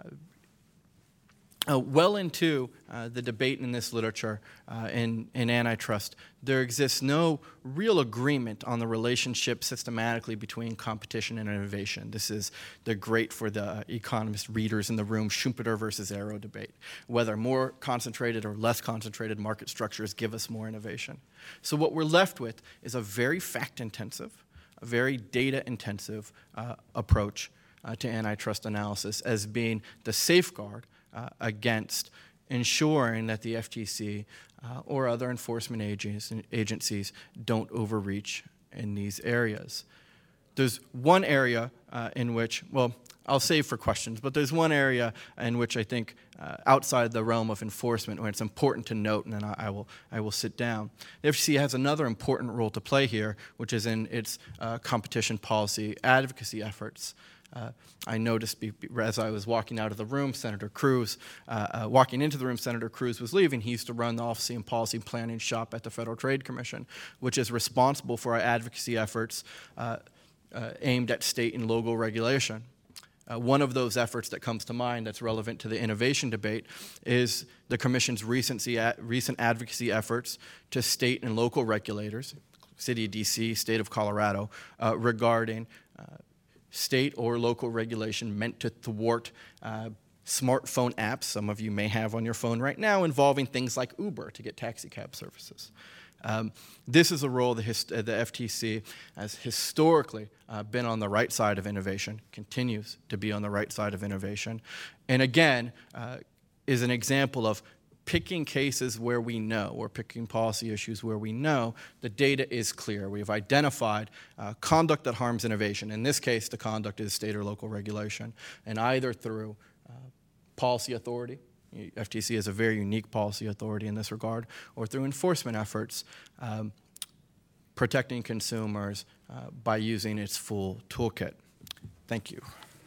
[SPEAKER 5] uh, well into uh, the debate in this literature uh, in, in antitrust, there exists no real agreement on the relationship systematically between competition and innovation. This is the great, for the economist readers in the room, Schumpeter versus Arrow debate, whether more concentrated or less concentrated market structures give us more innovation. So what we're left with is a very fact-intensive, a very data-intensive uh, approach Uh, to antitrust analysis as being the safeguard uh, against ensuring that the F T C uh, or other enforcement agents, agencies don't overreach in these areas. There's one area uh, in which, well, I'll save for questions, but there's one area in which I think uh, outside the realm of enforcement where it's important to note, and then I, I, will, I will sit down. The F T C has another important role to play here, which is in its uh, competition policy advocacy efforts. Uh, I noticed be, be, as I was walking out of the room, Senator Cruz, uh, uh, walking into the room, Senator Cruz was leaving. He used to run the Office of Policy Planning shop at the Federal Trade Commission, which is responsible for our advocacy efforts uh, uh, aimed at state and local regulation. Uh, one of those efforts that comes to mind that's relevant to the innovation debate is the Commission's recency, recent advocacy efforts to state and local regulators, City of D C, State of Colorado, uh, regarding uh, state or local regulation meant to thwart uh, smartphone apps some of you may have on your phone right now involving things like Uber to get taxi cab services. Um, this is a role the, hist the F T C has historically uh, been on the right side of innovation, continues to be on the right side of innovation, and again uh, is an example of picking cases where we know, or picking policy issues where we know the data is clear. We have identified uh, conduct that harms innovation. In this case, the conduct is state or local regulation, and either through uh, policy authority, F T C is a very unique policy authority in this regard, or through enforcement efforts, um, protecting consumers uh, by using its full toolkit. Thank you.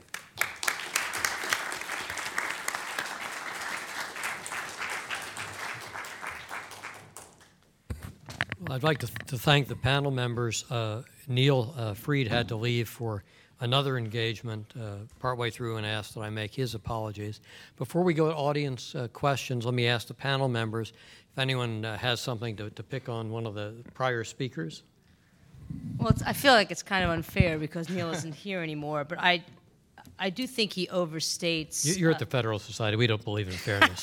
[SPEAKER 1] I'd like to, to thank the panel members. Uh, Neil uh, Freed had to leave for another engagement uh, partway through and asked that I make his apologies. Before we go to audience uh, questions, let me ask the panel members if anyone uh, has something to, to pick on one of the prior speakers.
[SPEAKER 2] Well, it's, I feel like it's kind of unfair because Neil isn't here anymore, but I, I do think he overstates.
[SPEAKER 1] You- You're
[SPEAKER 2] uh,
[SPEAKER 1] at the Federal Society. We don't believe in fairness.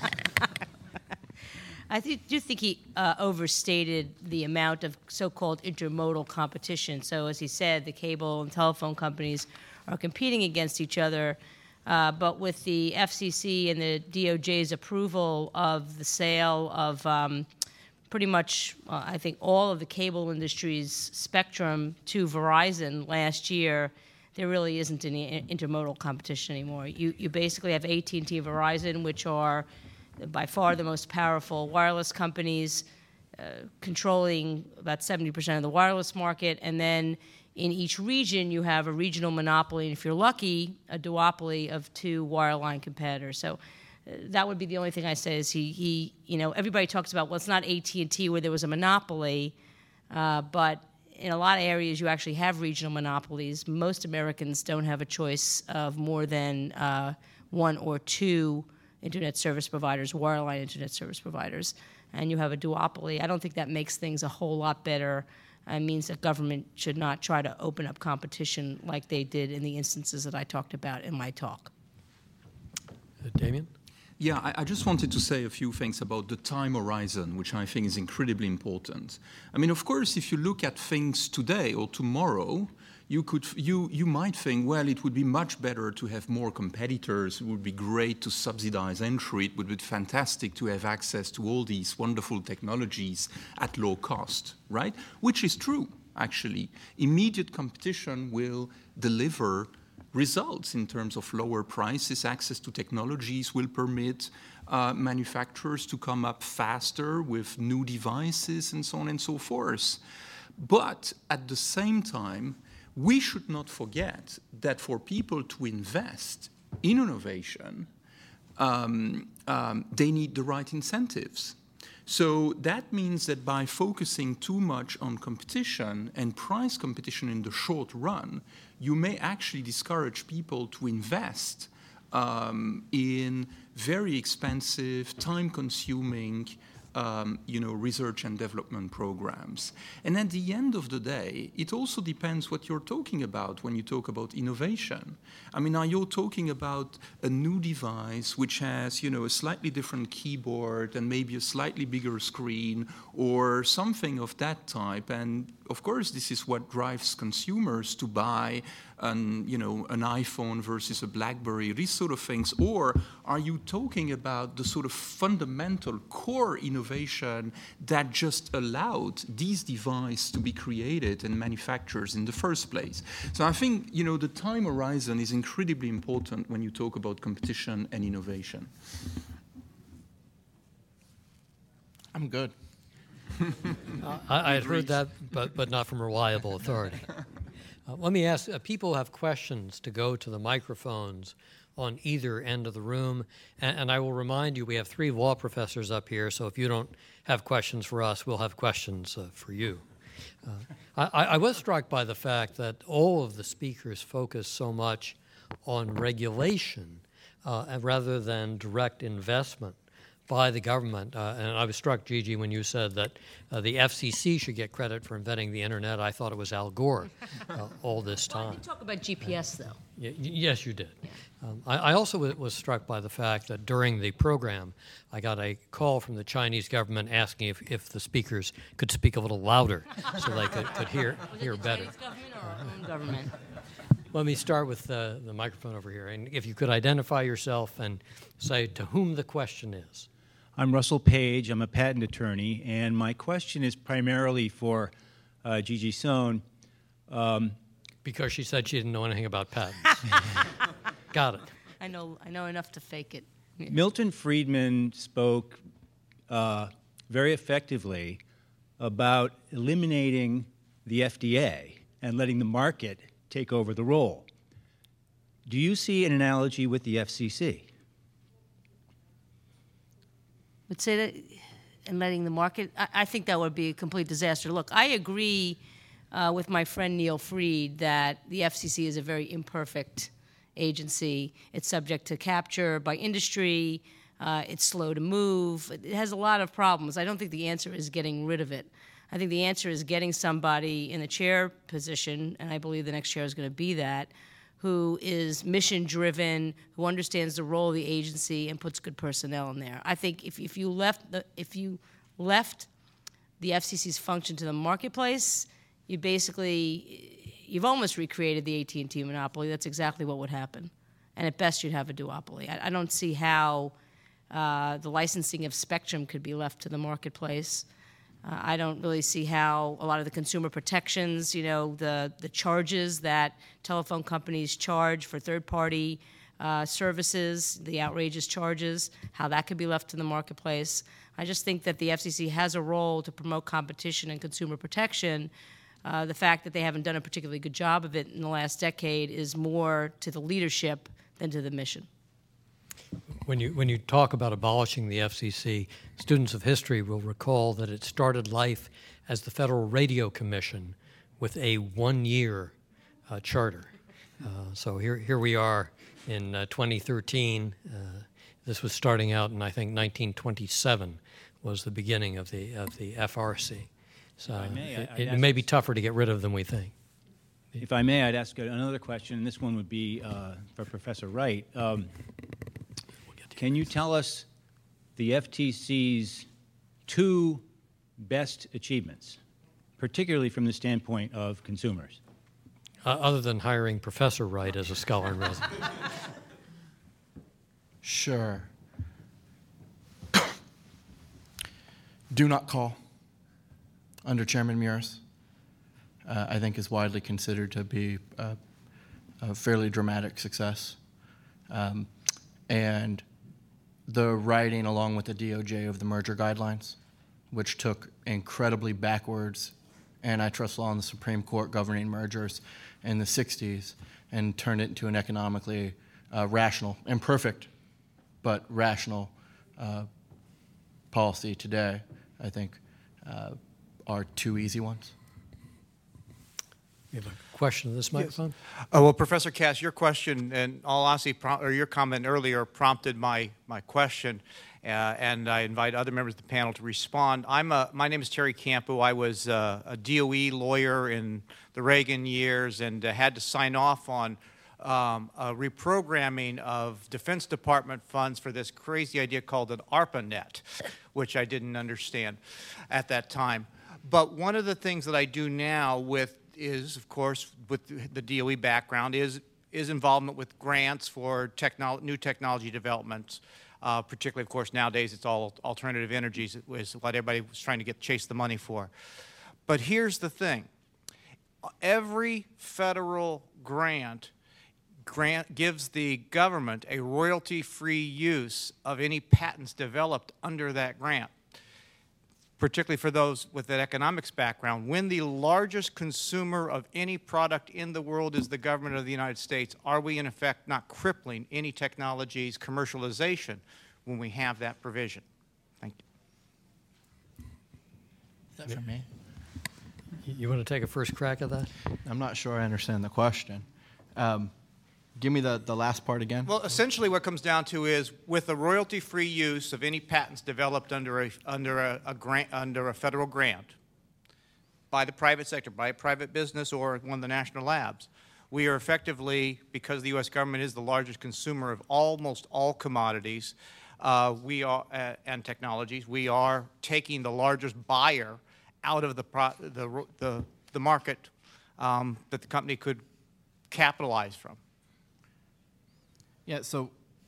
[SPEAKER 2] I th do think he uh, overstated the amount of so-called intermodal competition. So as he said, the cable and telephone companies are competing against each other, uh, but with the F C C and the D O J's approval of the sale of um, pretty much, uh, I think, all of the cable industry's spectrum to Verizon last year, there really isn't any intermodal competition anymore. You, you basically have A T and T and Verizon, which are by far the most powerful wireless companies, uh, controlling about seventy percent of the wireless market, and then in each region you have a regional monopoly, and if you're lucky, a duopoly of two wireline competitors. So uh, that would be the only thing I say is he, he you know, everybody talks about, well, it's not A T and T where there was a monopoly, uh, but in a lot of areas you actually have regional monopolies. Most Americans don't have a choice of more than uh, one or two internet service providers, wireline internet service providers, and you have a duopoly. I don't think that makes things a whole lot better. It means that government should not try to open up competition like they did in the instances that I talked about in my talk.
[SPEAKER 1] Uh, Damien?
[SPEAKER 4] Yeah, I, I just wanted to say a few things about the time horizon, which I think is incredibly important. I mean, of course, if you look at things today or tomorrow, you could you you might think, well, it would be much better to have more competitors. It would be great to subsidize entry. It would be fantastic to have access to all these wonderful technologies at low cost, right? Which is true, actually. Immediate competition will deliver results in terms of lower prices. Access to technologies will permit uh, manufacturers to come up faster with new devices and so on and so forth. But at the same time, we should not forget that for people to invest in innovation, um, um, they need the right incentives. So that means that by focusing too much on competition and price competition in the short run, you may actually discourage people to invest um, in very expensive, time-consuming Um, you know, research and development programs. And at the end of the day, it also depends what you're talking about when you talk about innovation. I mean, are you talking about a new device which has, you know, a slightly different keyboard and maybe a slightly bigger screen or something of that type? And of course, this is what drives consumers to buy an, you know, an iPhone versus a BlackBerry, these sort of things. Or are you talking about the sort of fundamental core innovation that just allowed these devices to be created and manufactured in the first place? So I think, you know, the time horizon is incredibly important when you talk about competition and innovation.
[SPEAKER 5] I'm good.
[SPEAKER 1] I, I had heard that, but, but not from reliable authority. Uh, let me ask, uh, people have questions to go to the microphones on either end of the room, and, and I will remind you we have three law professors up here, so if you don't have questions for us, we'll have questions uh, for you. Uh, I, I was struck by the fact that all of the speakers focus so much on regulation uh, rather than direct investment by the government. Uh, and I was struck, Gigi, when you said that uh, the F C C should get credit for inventing the internet. I thought it was Al Gore uh, all this time.
[SPEAKER 2] Well, I did talk about G P S, though.
[SPEAKER 1] Y- yes, you did. Um, I, I also w- was struck by the fact that during the program, I got a call from the Chinese government asking if, if the speakers could speak a little louder so they could, could hear,
[SPEAKER 2] Was
[SPEAKER 1] hear
[SPEAKER 2] it the
[SPEAKER 1] better.
[SPEAKER 2] Chinese government or our own government?
[SPEAKER 1] Let me start with the, the microphone over here. And if you could identify yourself and say to whom the question is.
[SPEAKER 6] I'm Russell Page. I'm a patent attorney, and my question is primarily for uh, Gigi Sohn. Um,
[SPEAKER 1] Because she said she didn't know anything about patents. Got it.
[SPEAKER 2] I know, I know enough to fake it.
[SPEAKER 6] Milton Friedman spoke uh, very effectively about eliminating the F D A and letting the market take over the role. Do you see an analogy with the F C C?
[SPEAKER 2] Would say that and letting the market, I, I think that would be a complete disaster. Look, I agree uh, with my friend Neil Fried that the F C C is a very imperfect agency. It's subject to capture by industry. Uh, it's slow to move. It has a lot of problems. I don't think the answer is getting rid of it. I think the answer is getting somebody in the chair position, and I believe the next chair is going to be that, who is mission-driven, who understands the role of the agency and puts good personnel in there. I think if, if you left the if you left the F C C's function to the marketplace, you basically you've almost recreated the A T and T monopoly. That's exactly what would happen, and at best you'd have a duopoly. I, I don't see how uh, the licensing of spectrum could be left to the marketplace. Uh, I don't really see how a lot of the consumer protections, you know, the, the charges that telephone companies charge for third-party uh, services, the outrageous charges, how that could be left to the marketplace. I just think that the F C C has a role to promote competition and consumer protection. Uh, the fact that they haven't done a particularly good job of it in the last decade is more to the leadership than to the mission.
[SPEAKER 1] When you, when you talk about abolishing the F C C, students of history will recall that it started life as the Federal Radio Commission with a one-year uh, charter. Uh, so here, here we are in uh, twenty thirteen. Uh, this was starting out in, I think, nineteen twenty-seven was the beginning of the, of the F R C. So
[SPEAKER 6] I may,
[SPEAKER 1] it,
[SPEAKER 6] I'd
[SPEAKER 1] it
[SPEAKER 6] ask-
[SPEAKER 1] may be tougher to get rid of than we think.
[SPEAKER 6] If I may, I'd ask another question, and this one would be uh, for Professor Wright. Um, can you tell us the F T C's two best achievements, particularly from the standpoint of consumers?
[SPEAKER 1] Uh, other than hiring Professor Wright as a scholar in residence.
[SPEAKER 5] Sure. Do not call under Chairman Mears, uh, I think is widely considered to be a, a fairly dramatic success. Um, and the writing along with the D O J of the merger guidelines, which took incredibly backwards antitrust law in the Supreme Court governing mergers in the sixties and turned it into an economically uh, rational, imperfect, but rational uh, policy today, I think, uh, are two easy ones.
[SPEAKER 1] You have a question to this microphone?
[SPEAKER 7] Uh, well, Professor Cass, your question and all honesty, prom- or your comment earlier prompted my my question, uh, and I invite other members of the panel to respond. I'm a, my name is Terry Campo. I was uh, a D O E lawyer in the Reagan years and uh, had to sign off on um, a reprogramming of Defense Department funds for this crazy idea called an ARPANET, which I didn't understand at that time. But one of the things that I do now with is, of course, with the D O E background, is is involvement with grants for technolo- new technology developments. Uh, particularly, of course, nowadays it's all alternative energies is what everybody was trying to get chase the money for. But here's the thing: every federal grant grant gives the government a royalty-free use of any patents developed under that grant. Particularly for those with that economics background, when the largest consumer of any product in the world is the government of the United States, are we in effect not crippling any technology's commercialization when we have that provision? Thank you.
[SPEAKER 5] Is that for me?
[SPEAKER 1] You, you want to take a first crack at that?
[SPEAKER 5] I'm not sure I understand the question. Um, give me the, the last part again.
[SPEAKER 7] Well, essentially what it comes down to is with the royalty-free use of any patents developed under a, under a, a grant, under a federal grant by the private sector, by a private business or one of the national labs, we are effectively, because the U S government is the largest consumer of almost all commodities uh, we are, uh, and technologies, we are taking the largest buyer out of the, pro the, the, the market um, that the company could capitalize from.
[SPEAKER 5] Yeah, so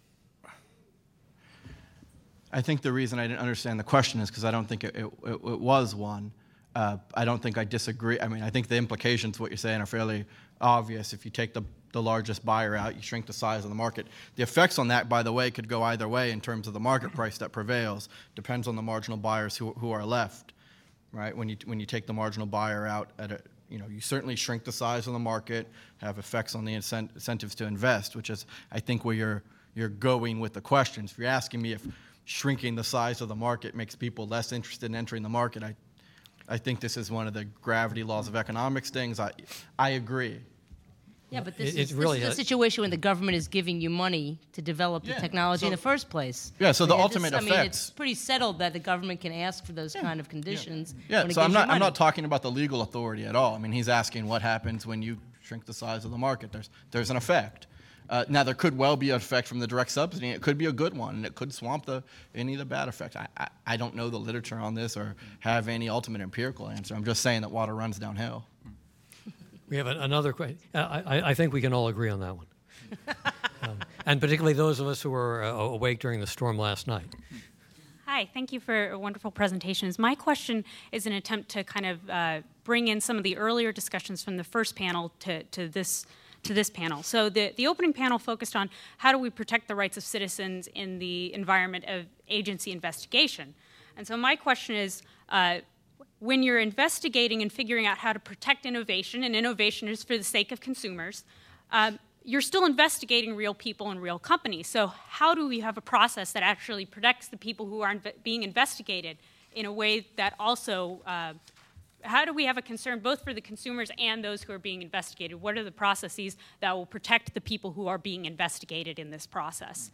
[SPEAKER 5] I think the reason I didn't understand the question is because I don't think it, it, it, it was one. Uh, I don't think I disagree. I mean, I think the implications of what you're saying are fairly obvious. If you take the, the largest buyer out, you shrink the size of the market. The effects on that, by the way, could go either way in terms of the market price that prevails. Depends on the marginal buyers who, who are left, right? When you, when you take the marginal buyer out at a, you know, you certainly shrink the size of the market, have effects on the incent incentives to invest, which is, I think, where you're, you're going with the questions. If you're asking me if shrinking the size of the market makes people less interested in entering the market, I, I think this is one of the gravity laws of economics things. I, I agree.
[SPEAKER 2] Yeah, but this,
[SPEAKER 1] It-
[SPEAKER 2] is,
[SPEAKER 1] it really
[SPEAKER 2] this is a
[SPEAKER 1] has-
[SPEAKER 2] situation when the government is giving you money to develop
[SPEAKER 5] Yeah,
[SPEAKER 2] the technology
[SPEAKER 5] so-
[SPEAKER 2] in the first place.
[SPEAKER 5] Yeah, so the
[SPEAKER 2] I mean,
[SPEAKER 5] ultimate
[SPEAKER 2] this, I mean,
[SPEAKER 5] effects-
[SPEAKER 2] it's pretty settled that the government can ask for those kind of conditions.
[SPEAKER 5] Yeah,
[SPEAKER 2] when it
[SPEAKER 5] so I'm
[SPEAKER 2] gives you
[SPEAKER 5] not, I'm
[SPEAKER 2] money.
[SPEAKER 5] not talking about the legal authority at all. I mean, he's asking what happens when you shrink the size of the market. There's, there's an effect. Uh, now, there could well be an effect from the direct subsidy. It could be a good one, and it could swamp the, any of the bad effects. I, I, I don't know the literature on this or have any ultimate empirical answer. I'm just saying that water runs downhill.
[SPEAKER 1] We have a, another question. I, I, I think we can all agree on that one. um, and particularly those of us who were uh, awake during the storm last night.
[SPEAKER 8] Hi, Hi, thank you for wonderful presentations. My question is an attempt to kind of uh, bring in some of the earlier discussions from the first panel to, to this to this panel. So the, the opening panel focused on how do we protect the rights of citizens in the environment of agency investigation. And so my question is, uh, when you're investigating and figuring out how to protect innovation, and innovation is for the sake of consumers, um, you're still investigating real people and real companies. So how do we have a process that actually protects the people who are inv- being investigated in a way that also, uh, how do we have a concern both for the consumers and those who are being investigated? What are the processes that will protect the people who are being investigated in this process?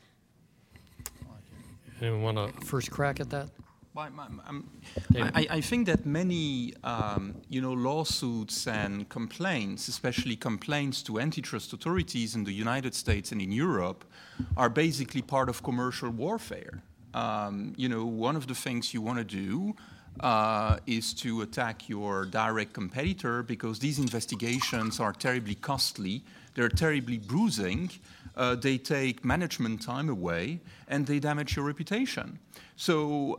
[SPEAKER 1] Anyone want to first crack at that?
[SPEAKER 4] Well, I'm- I'm- I'm- I, I think that many, um, you know, lawsuits and complaints, especially complaints to antitrust authorities in the United States and in Europe, are basically part of commercial warfare. Um, you know, one of the things you want to do uh, is to attack your direct competitor because these investigations are terribly costly, they're terribly bruising, uh, they take management time away, and they damage your reputation. So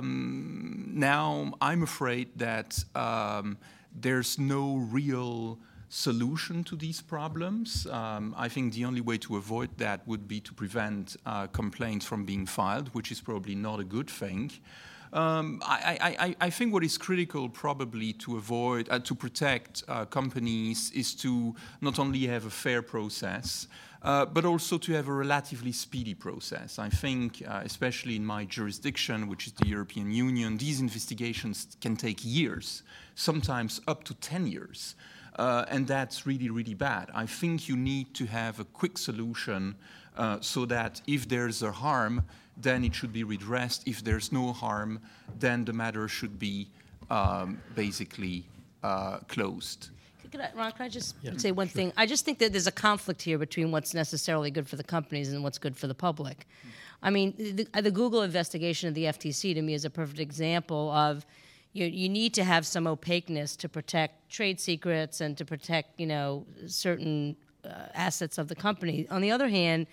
[SPEAKER 4] um, now I'm afraid that um, there's no real solution to these problems. Um, I think the only way to avoid that would be to prevent uh, complaints from being filed, which is probably not a good thing. Um, I, I, I think what is critical probably to avoid, uh, to protect uh, companies is to not only have a fair process, uh, but also to have a relatively speedy process. I think, uh, especially in my jurisdiction, which is the European Union, these investigations can take years, sometimes up to ten years. Uh, and that's really, really bad. I think you need to have a quick solution uh, so that if there's a harm, then it should be redressed. If there's no harm, then the matter should be um, basically uh, closed.
[SPEAKER 2] Could I, Ron, can I just
[SPEAKER 1] Yeah,
[SPEAKER 2] say one
[SPEAKER 1] sure.
[SPEAKER 2] thing? I just think that there's a conflict here between what's necessarily good for the companies and what's good for the public. I mean, the, the Google investigation of the F T C to me is a perfect example of you, you need to have some opaqueness to protect trade secrets and to protect, you know, certain uh, assets of the company. On the other hand,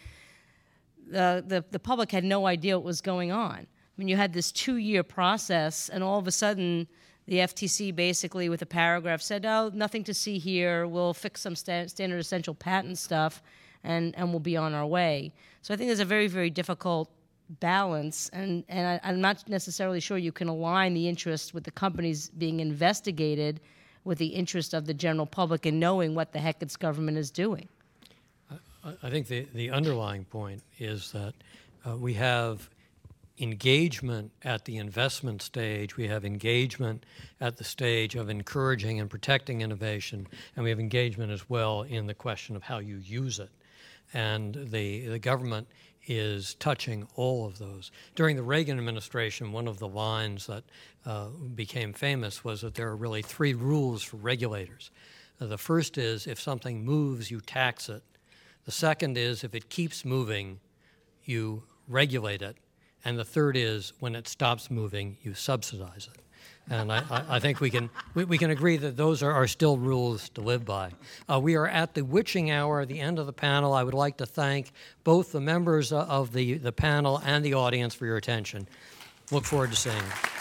[SPEAKER 2] the, the, the public had no idea what was going on. I mean, you had this two-year process, and all of a sudden, the F T C basically, with a paragraph, said, oh, nothing to see here. We'll fix some sta- standard essential patent stuff, and, and we'll be on our way. So I think there's a very, very difficult balance, and, and I, I'm not necessarily sure you can align the interest with the companies being investigated with the interest of the general public in knowing what the heck its government is doing.
[SPEAKER 1] I- I think the, the underlying point is that uh, we have engagement at the investment stage, we have engagement at the stage of encouraging and protecting innovation, and we have engagement as well in the question of how you use it. And the, the government is touching all of those. During the Reagan administration, one of the lines that uh, became famous was that there are really three rules for regulators. Uh, the first is if something moves, you tax it. The second is if it keeps moving, you regulate it. And the third is when it stops moving, you subsidize it. And I, I, I think we can we, we can agree that those are, are still rules to live by. Uh, we are at the witching hour, the end of the panel. I would like to thank both the members of the, the panel and the audience for your attention. Look forward to seeing you.